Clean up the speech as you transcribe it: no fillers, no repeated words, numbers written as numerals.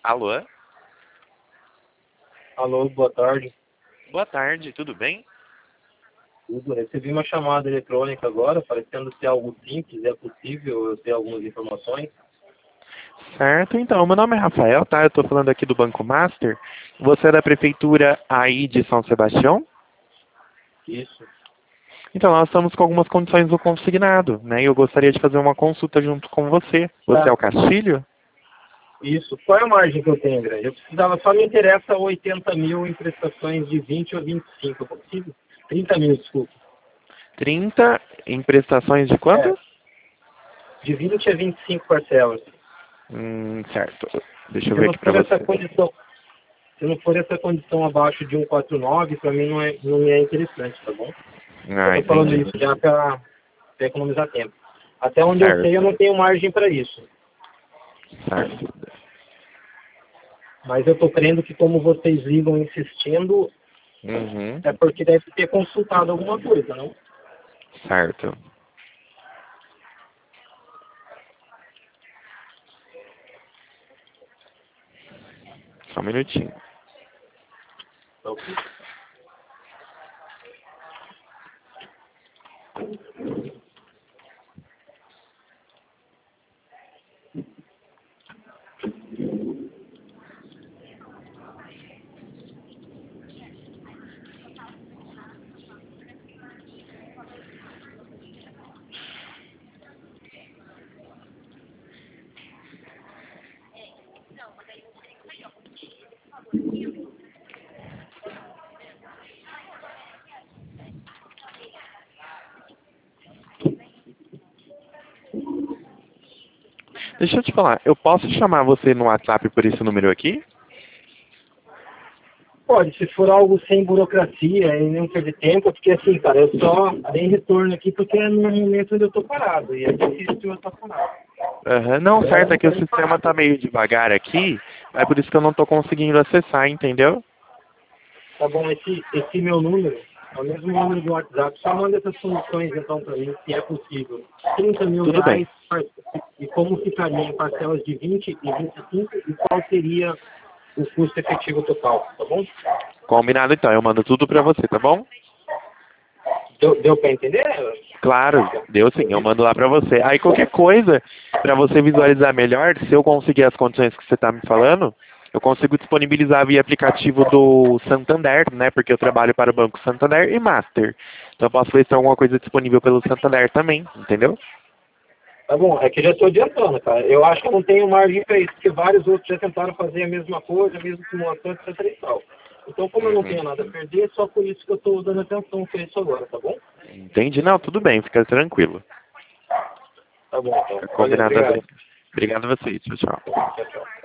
Alô? Alô, boa tarde. Boa tarde, tudo bem? Tudo. Recebi uma chamada eletrônica agora, parecendo ser algo simples. É possível eu ter algumas informações? Certo, então, meu nome é Rafael, tá? Eu tô falando aqui do Banco Master. Você é da prefeitura aí de São Sebastião? Isso. Então, nós estamos com algumas condições do consignado, né? E eu gostaria de fazer uma consulta junto com você. Você é Tá. o Castilho? Isso. Qual é a margem que eu tenho, grande? Eu precisava, só me interessa 80 mil em prestações de 20 ou 25, é possível? 30 mil, desculpa. 30 em prestações de É, quantas? de 20 a 25 parcelas. Certo. Deixa eu Se ver não aqui pra for essa você. condição, se não for essa condição abaixo de 149, para mim não é interessante, tá bom? Eu Ah, tô falando entendi. isso já para economizar tempo. Até onde eu sei, eu Certo, não tenho margem para isso. certo. Mas eu estou crendo que como vocês ligam insistindo, Uhum, é porque deve ter consultado alguma coisa, não? certo. Só um minutinho. Então, Deixa eu te falar, eu posso chamar você no WhatsApp por esse número aqui? pode, se for algo sem burocracia e não perder tempo, porque assim, cara, eu só dei retorno aqui porque é no momento onde eu estou parado, e é difícil eu estar parado. Aham, não, Eu era certo, é um que o tempo sistema tá parado. meio devagar aqui, é por isso que eu não tô conseguindo acessar, entendeu? Tá bom, esse meu número é o mesmo número do WhatsApp, só manda essas soluções então para mim, se é possível. 30 mil Tudo bem. reais, e como ficaria em parcelas de 20 e 25, e qual seria o custo efetivo total, tá bom? Combinado então, eu mando tudo pra você, tá bom? Deu para entender? Claro, deu sim, eu mando lá pra você. Aí qualquer coisa, pra você visualizar melhor, se eu conseguir as condições que você tá me falando, eu consigo disponibilizar via aplicativo do Santander, né? Porque eu trabalho para o Banco Santander e Master. Então eu posso ver se tem alguma coisa disponível pelo Santander também, entendeu? Tá bom, é que já estou adiantando, cara. Eu acho que eu não tenho margem para isso, porque vários outros já tentaram fazer a mesma coisa, mesmo com montante, etc e tal. Então, como eu não Uhum. tenho nada a perder, é só por isso que eu estou dando atenção para isso agora, tá bom? Entendi? Não, tudo bem, fica tranquilo. Tá bom, então. Fica Valeu, combinado obrigado. assim. Obrigado a você, tchau, tchau. Tchau, tchau.